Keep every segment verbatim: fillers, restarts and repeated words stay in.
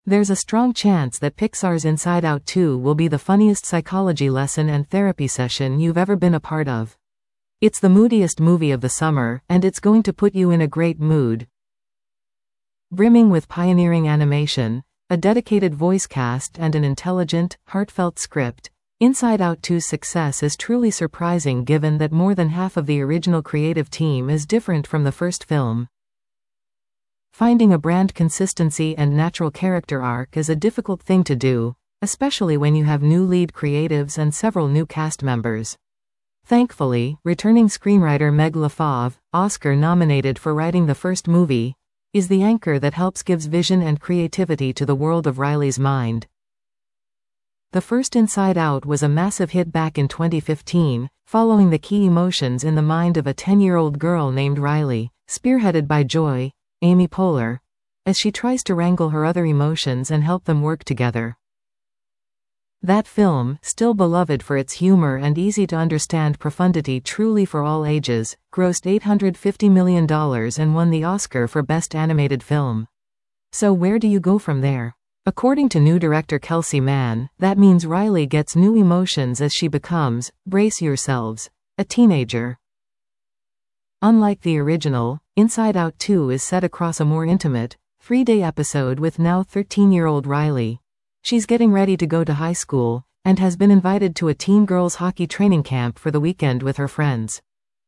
There's a strong chance that Pixar's Inside Out two will be the funniest psychology lesson and therapy session you've ever been a part of. It's the moodiest movie of the summer, and it's going to put you in a great mood. Brimming with pioneering animation, a dedicated voice cast and an intelligent, heartfelt script, Inside Out two's success is truly surprising given that more than half of the original creative team is different from the first film. Finding a brand consistency and natural character arc is a difficult thing to do, especially when you have new lead creatives and several new cast members. Thankfully, returning screenwriter Meg LaFave, Oscar-nominated for writing the first movie, is the anchor that helps gives vision and creativity to the world of Riley's mind. The first Inside Out was a massive hit back in twenty fifteen, following the key emotions in the mind of a ten-year-old girl named Riley, spearheaded by Joy, Amy Poehler, as she tries to wrangle her other emotions and help them work together. That film, still beloved for its humor and easy-to-understand profundity truly for all ages, grossed eight hundred fifty million dollars and won the Oscar for Best Animated Film. So where do you go from there? According to new director Kelsey Mann, that means Riley gets new emotions as she becomes, brace yourselves, a teenager. Unlike the original, Inside Out two is set across a more intimate, three-day episode with now thirteen-year-old Riley. She's getting ready to go to high school, and has been invited to a teen girls hockey training camp for the weekend with her friends.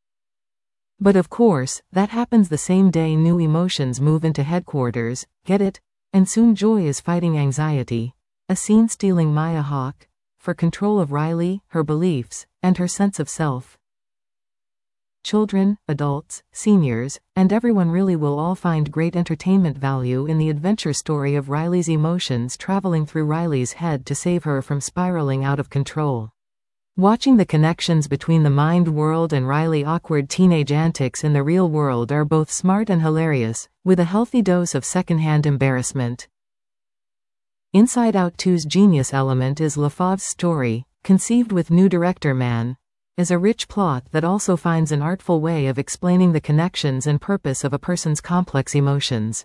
But of course, that happens the same day new emotions move into headquarters, get it? And soon Joy is fighting anxiety, a scene stealing Maya Hawke, for control of Riley, her beliefs, and her sense of self. Children, adults, seniors, and everyone really will all find great entertainment value in the adventure story of Riley's emotions traveling through Riley's head to save her from spiraling out of control. Watching the connections between the mind world and Riley's awkward teenage antics in the real world are both smart and hilarious, with a healthy dose of secondhand embarrassment. Inside Out two's genius element is LaFave's story, conceived with new director Mann, is a rich plot that also finds an artful way of explaining the connections and purpose of a person's complex emotions.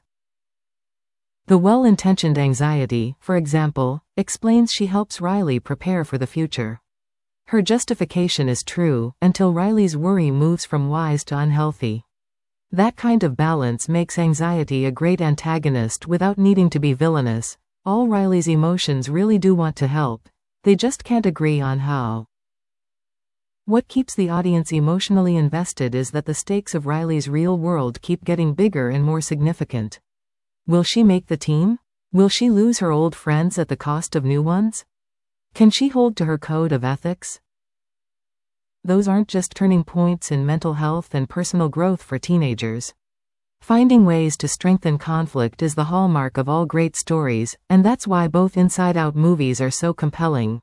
The well-intentioned anxiety, for example, explains she helps Riley prepare for the future. Her justification is true, until Riley's worry moves from wise to unhealthy. That kind of balance makes anxiety a great antagonist without needing to be villainous. All Riley's emotions really do want to help, they just can't agree on how. What keeps the audience emotionally invested is that the stakes of Riley's real world keep getting bigger and more significant. Will she make the team? Will she lose her old friends at the cost of new ones? Can she hold to her code of ethics? Those aren't just turning points in mental health and personal growth for teenagers. Finding ways to strengthen conflict is the hallmark of all great stories, and that's why both Inside Out movies are so compelling.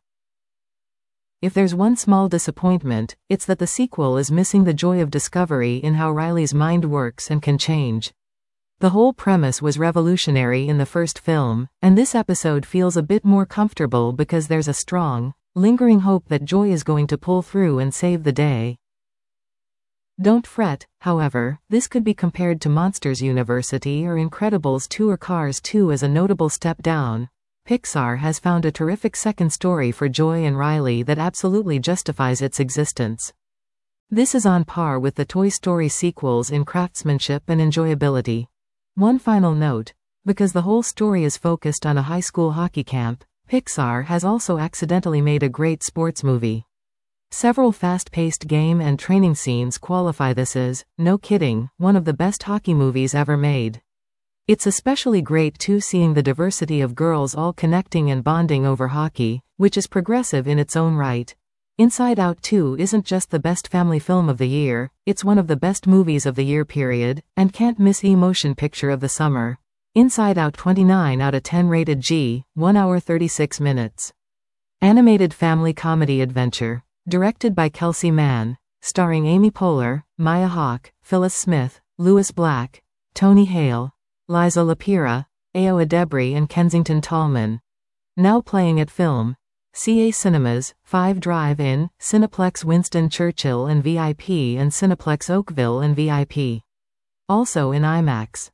If there's one small disappointment, it's that the sequel is missing the joy of discovery in how Riley's mind works and can change. The whole premise was revolutionary in the first film, and this episode feels a bit more comfortable because there's a strong, lingering hope that Joy is going to pull through and save the day. Don't fret, however, this could be compared to Monsters University or Incredibles two or Cars two as a notable step down. Pixar has found a terrific second story for Joy and Riley that absolutely justifies its existence. This is on par with the Toy Story sequels in craftsmanship and enjoyability. One final note, because the whole story is focused on a high school hockey camp, Pixar has also accidentally made a great sports movie. Several fast-paced game and training scenes qualify this as, no kidding, one of the best hockey movies ever made. It's especially great too seeing the diversity of girls all connecting and bonding over hockey, which is progressive in its own right. Inside Out two isn't just the best family film of the year, it's one of the best movies of the year period, and can't miss emotion picture of the summer. Inside Out twenty-nine out of ten rated G, one hour thirty-six minutes. Animated family comedy adventure, directed by Kelsey Mann, starring Amy Poehler, Maya Hawke, Phyllis Smith, Louis Black, Tony Hale, Liza Lapira, Ayo Edebiri and Kensington Tallman. Now playing at Film, C A Cinemas, five Drive-In, Cineplex Winston Churchill and V I P and Cineplex Oakville and V I P. Also in IMAX.